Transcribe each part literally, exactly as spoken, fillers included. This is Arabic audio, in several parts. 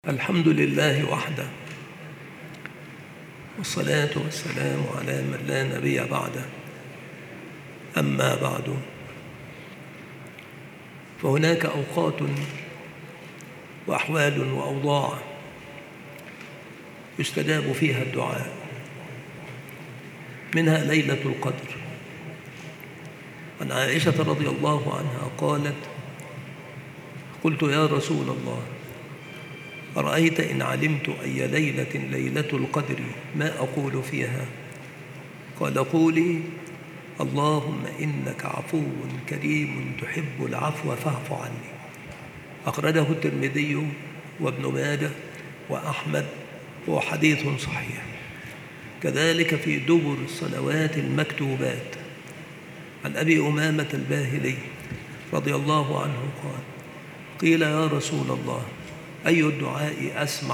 الحمد لله وحده، والصلاة والسلام على من لا نبي بعده. أما بعد، فهناك أوقات وأحوال وأوضاع يستجاب فيها الدعاء، منها ليلة القدر. عن عائشة رضي الله عنها قالت: قلت يا رسول الله، أرأيت إن علمت أي ليلة ليلة القدر ما أقول فيها؟ قال: قولي: اللهم إنك عفو كريم تحب العفو فاعف عني. أخرجه الترمذي وابن ماجه وأحمد، وهو حديث صحيح. كذلك في دبر الصلوات المكتوبات، عن أبي أمامة الباهلي رضي الله عنه قال: قيل يا رسول الله، أي الدعاء أسمع؟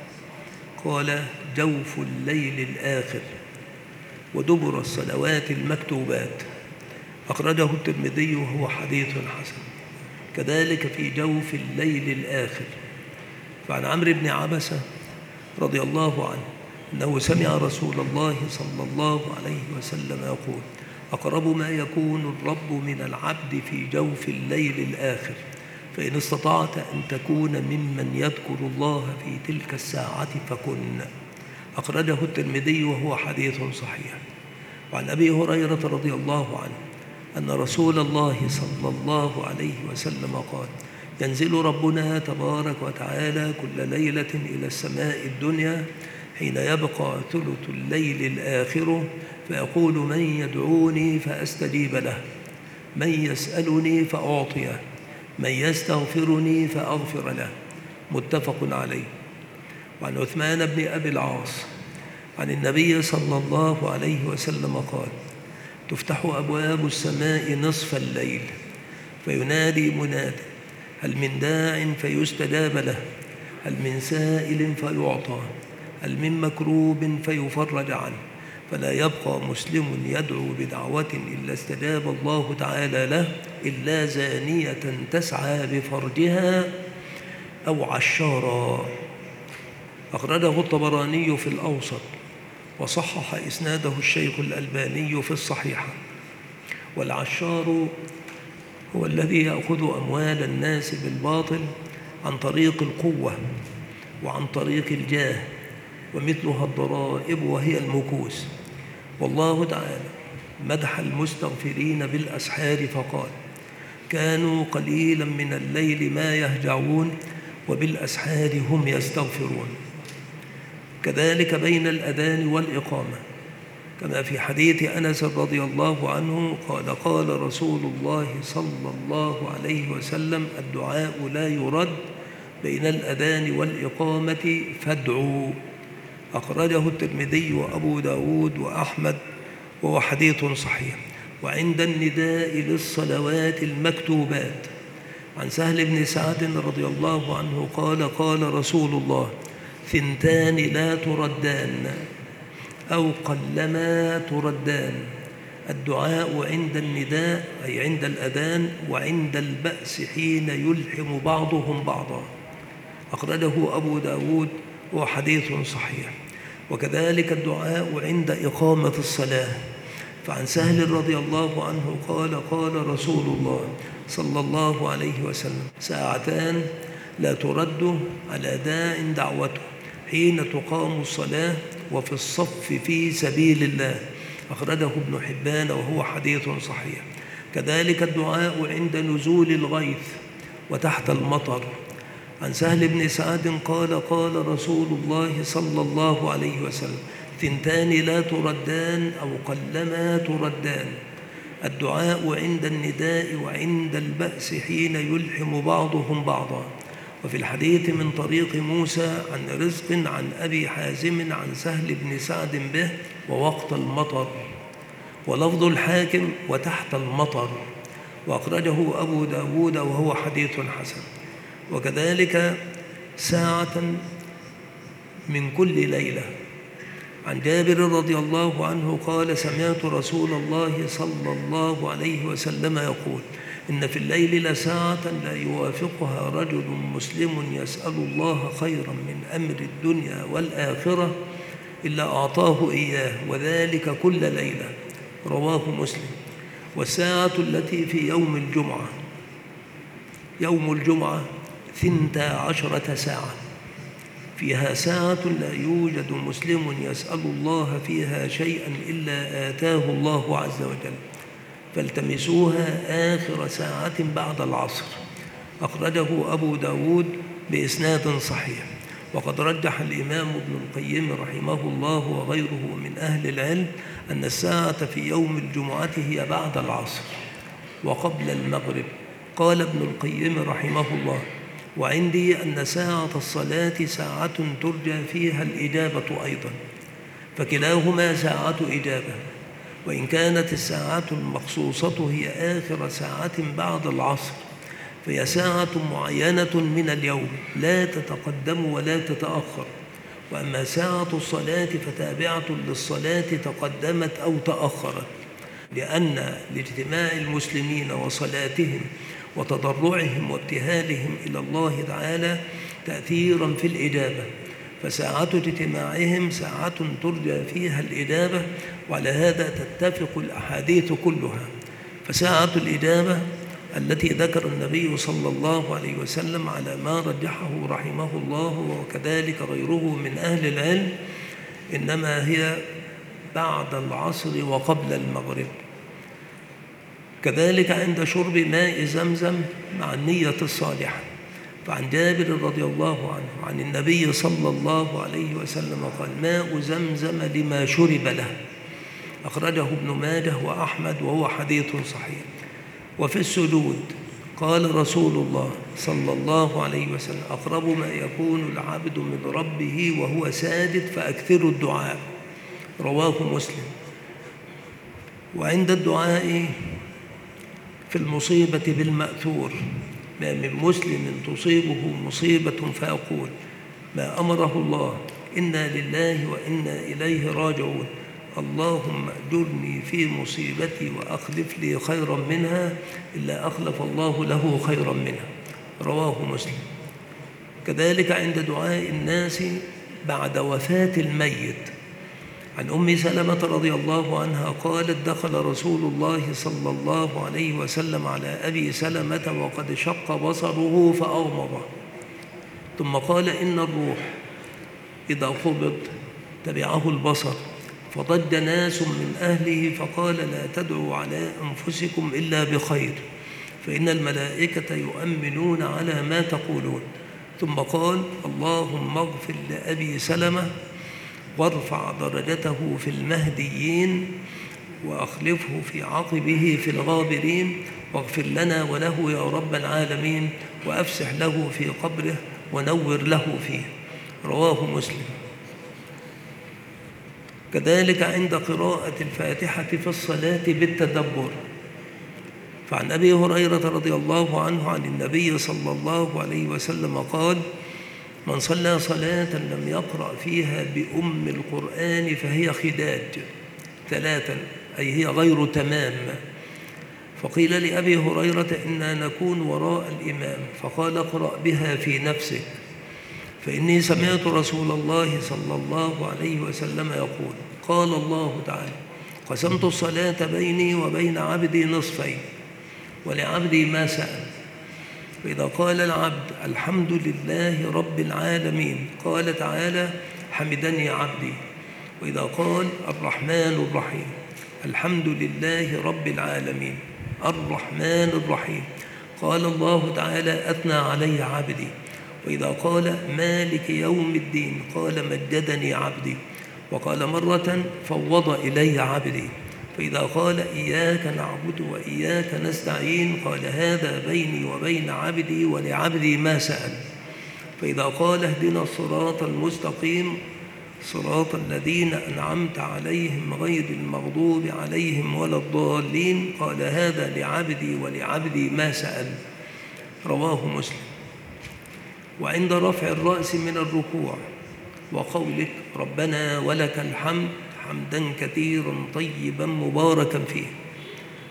قال: جوف الليل الآخر ودبر الصلوات المكتوبات. أخرجه الترمذي وهو حديث حسن. كذلك في جوف الليل الآخر، فعن عمرو بن عبسة رضي الله عنه أنه سمع رسول الله صلى الله عليه وسلم يقول: أقرب ما يكون الرب من العبد في جوف الليل الآخر، فإن استطعت أن تكون ممن يذكر الله في تلك الساعة فكن. أخرجه الترمذي وهو حديث صحيح. وعن أبي هريرة رضي الله عنه أن رسول الله صلى الله عليه وسلم قال: ينزل ربنا تبارك وتعالى كل ليلة إلى السماء الدنيا حين يبقى ثلث الليل الآخر، فيقول: من يدعوني فأستجيب له، من يسألني فأعطيه، من يستغفرني فأغفر له. متفق عليه. وعن عثمان بن أبي العاص عن النبي صلى الله عليه وسلم قال: تفتح أبواب السماء نصف الليل، فينادي مناد: هل من داع فيستجاب له، هل من سائل فيعطى، هل من مكروب فيفرج عنه، فلا يبقى مسلم يدعو بدعوة إلا استجاب الله تعالى له، إلا زانية تسعى بفرجها أو عشارا. أخرجه الطبراني في الأوسط، وصحح إسناده الشيخ الألباني في الصحيحة. والعشار هو الذي يأخذ أموال الناس بالباطل عن طريق القوة وعن طريق الجاه، ومثلها الضرائب وهي المكوس. والله تعالى مدح المستغفرين بالأسحار فقال: كانوا قليلا من الليل ما يهجعون وبالأسحار هم يستغفرون. كذلك بين الأذان والإقامة، كما في حديث أنس رضي الله عنه قال: قال رسول الله صلى الله عليه وسلم: الدعاء لا يرد بين الأذان والإقامة فادعوا. أخرجه الترمذي وأبو داود وأحمد، وهو حديث صحيح. وعند النداء للصلوات المكتوبات، عن سهل بن سعد رضي الله عنه قال: قال رسول الله: ثنتان لا تردان أو قلما تردان: الدعاء عند النداء أي عند الأذان، وعند البأس حين يلحم بعضهم بعضا. أخرجه أبو داود وهو حديث صحيح. وكذلك الدعاء عند إقامة الصلاة، فعن سهل رضي الله عنه قال: قال رسول الله صلى الله عليه وسلم: ساعتان لا ترد على داع دعوته، حين تقام الصلاة وفي الصف في سبيل الله. أخرجه ابن حبان وهو حديث صحيح. كذلك الدعاء عند نزول الغيث وتحت المطر، عن سهل بن سعد قال: قال رسول الله صلى الله عليه وسلم: ثنتان لا تردان أو قلما تردان: الدعاء عند النداء وعند البأس حين يلحم بعضهم بعضا. وفي الحديث من طريق موسى عن رزق عن أبي حازم عن سهل بن سعد به: ووقت المطر. ولفظ الحاكم: وتحت المطر. وأخرجه أبو داود وهو حديث حسن. وكذلك ساعة من كل ليلة، عن جابر رضي الله عنه قال: سمعت رسول الله صلى الله عليه وسلم يقول: إن في الليل لساعة لا يوافقها رجل مسلم يسأل الله خيرا من أمر الدنيا والآخرة إلا أعطاه إياه، وذلك كل ليلة. رواه مسلم. والساعة التي في يوم الجمعة، يوم الجمعة ثنتا عشرة ساعة، فيها ساعة لا يوجد مسلم يسأل الله فيها شيئا إلا آتاه الله عز وجل، فالتمسوها آخر ساعة بعد العصر. أخرجه أبو داود بإسناد صحيح. وقد رجح الإمام ابن القيم رحمه الله وغيره من أهل العلم أن الساعة في يوم الجمعة هي بعد العصر وقبل المغرب. قال ابن القيم رحمه الله: وعندي أن ساعة الصلاة ساعة ترجى فيها الإجابة أيضا، فكلاهما ساعة إجابة، وإن كانت الساعة المخصوصة هي آخر ساعة بعد العصر فهي ساعة معينة من اليوم لا تتقدم ولا تتأخر. وأما ساعة الصلاة فتابعة للصلاة تقدمت أو تأخرت، لأن لاجتماع المسلمين وصلاتهم وتضرعهم وابتهالهم إلى الله تعالى تأثيرا في الإجابة، فساعة اجتماعهم ساعة ترجى فيها الإجابة، وعلى هذا تتفق الأحاديث كلها. فساعة الإجابة التي ذكر النبي صلى الله عليه وسلم على ما رجحه رحمه الله وكذلك غيره من أهل العلم إنما هي بعد العصر وقبل المغرب. كذلك عند شرب ماء زمزم مع النية الصالحة، فعن جابر رضي الله عنه عن النبي صلى الله عليه وسلم قال: ماء زمزم لما شرب له. أخرجه ابن ماجه وأحمد وهو حديث صحيح. وفي السجود قال رسول الله صلى الله عليه وسلم: أقرب ما يكون العبد من ربه وهو ساجد فأكثروا الدعاء. رواه مسلم. وعند الدعاء في المصيبة بالمأثور، ما من مسلم تصيبه مصيبة فيقول: ما أمره الله، إنا لله وإنا إليه راجعون، اللهم أجرني في مصيبتي وأخلف لي خيرا منها، إلا أخلف الله له خيرا منها. رواه مسلم. كذلك عند دعاء الناس بعد وفاة الميت، عن أم سلمة رضي الله عنها قالت: دخل رسول الله صلى الله عليه وسلم على أبي سلمة وقد شق بصره فأغمضه، ثم قال: إن الروح إذا قبض تبعه البصر، فضج ناس من أهله فقال: لا تدعوا على أنفسكم إلا بخير، فإن الملائكة يؤمنون على ما تقولون. ثم قال: اللهم اغفر لأبي سلمة وارفع درجته في المهديين وأخلفه في عقبه في الغابرين، واغفر لنا وله يا رب العالمين، وأفسح له في قبره ونور له فيه. رواه مسلم. كذلك عند قراءة الفاتحة في الصلاة بالتدبر، فعن أبي هريرة رضي الله عنه عن النبي صلى الله عليه وسلم قال: من صلى صلاة لم يقرأ فيها بأم القرآن فهي خداج ثلاثا، أي هي غير تمام. فقيل لأبي هريرة: إنا نكون وراء الإمام، فقال: اقرأ بها في نفسك، فإني سمعت رسول الله صلى الله عليه وسلم يقول: قال الله تعالى: قسمت الصلاة بيني وبين عبدي نصفين، ولعبدي ما سأل. فإذا قال العبد: الحمد لله رب العالمين، قال تعالى: حمدني عبدي. وإذا قال: الرحمن الرحيم، الحمد لله رب العالمين الرحمن الرحيم، قال الله تعالى: أثنى علي عبدي. وإذا قال: مالك يوم الدين، قال: مجدني عبدي. وقال مرة: فوض إلي عبدي. فإذا قال: إياك نعبد وإياك نستعين، قال: هذا بيني وبين عبدي ولعبدي ما سأل. فإذا قال: اهدنا الصراط المستقيم، صراط الذين أنعمت عليهم غير المغضوب عليهم ولا الضالين، قال: هذا لعبدي ولعبدي ما سأل. رواه مسلم. وعند رفع الرأس من الركوع وقولك: ربنا ولك الحمد حمدا كثيرا طيبا مباركا فيه،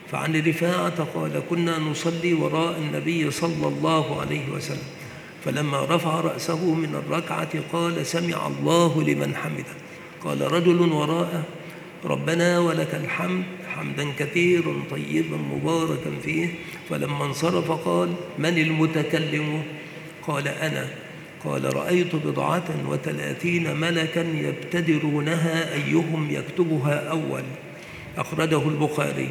فعن رفاعة قال كنا نصلي وراء النبي صلى الله عليه وسلم، فلما رفع رأسه من الركعة قال سمع الله لمن حمده. قال رجل وراءه ربنا ولك الحمد حمدا كثيرا طيبا مباركا فيه. فلما انصرف قال من المتكلم؟ قال أنا. قال رأيت بضعة وثلاثين ملكا يبتدرونها أيهم يكتبها أول. أخرجه البخاري.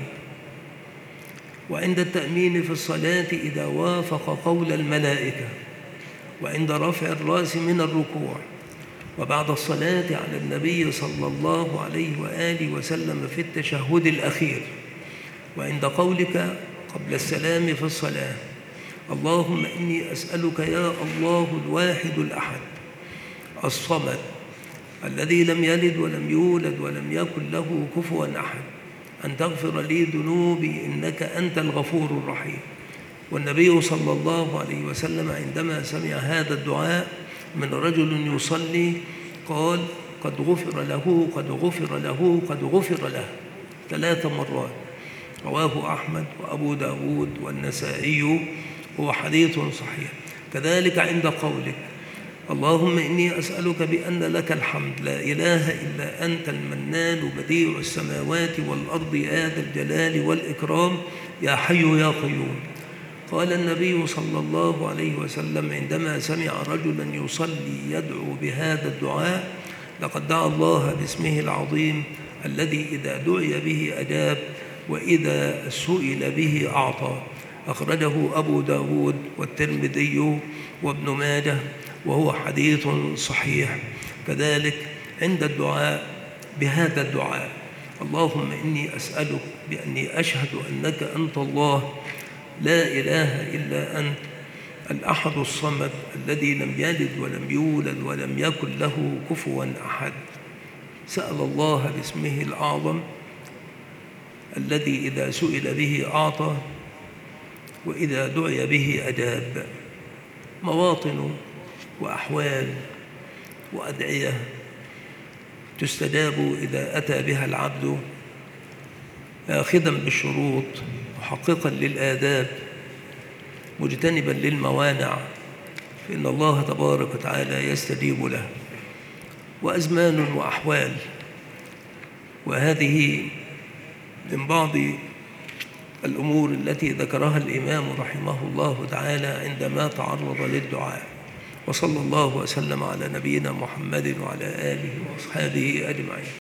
وعند التأمين في الصلاة إذا وافق قول الملائكة، وعند رفع الرأس من الركوع، وبعد الصلاة على النبي صلى الله عليه وآله وسلم في التشهد الأخير، وعند قولك قبل السلام في الصلاة اللهم إني أسألك يا الله الواحد الأحد الصمد الذي لم يلد ولم يولد ولم يكن له كفوا أحد أن تغفر لي ذنوبي إنك أنت الغفور الرحيم. والنبي صلى الله عليه وسلم عندما سمع هذا الدعاء من رجل يصلي قال قد غفر له قد غفر له قد غفر له ثلاث مرات. رواه أحمد وأبو داود والنسائي، هو حديث صحيح. كذلك عند قولك اللهم إني أسألك بأن لك الحمد لا إله إلا أنت المنان بديع السماوات والأرض يا ذا الجلال والإكرام يا حي يا قيوم. قال النبي صلى الله عليه وسلم عندما سمع رجلا يصلي يدعو بهذا الدعاء لقد دعا الله باسمه العظيم الذي إذا دعي به أجاب وإذا سئل به أعطى. أخرجه أبو داود والترمذي وابن ماجه، وهو حديث صحيح. كذلك عند الدعاء بهذا الدعاء اللهم إني أسألك بأني أشهد أنك أنت الله لا إله إلا أنت الأحد الصمد الذي لم يلد ولم يولد ولم يكن له كفوا أحد. سأل الله باسمه الأعظم الذي إذا سئل به أعطى وإذا دعي به أجاب. مواطن وأحوال وأدعية تستجاب إذا أتى بها العبد آخذا بالشروط محققا للآداب مجتنبا للموانع، فإن الله تبارك وتعالى يستجيب له. وأزمان وأحوال، وهذه من بعض الأمور التي ذكرها الإمام رحمه الله تعالى عندما تعرض للدعاء. وصلى الله وسلم على نبينا محمد وعلى آله وأصحابه أجمعين.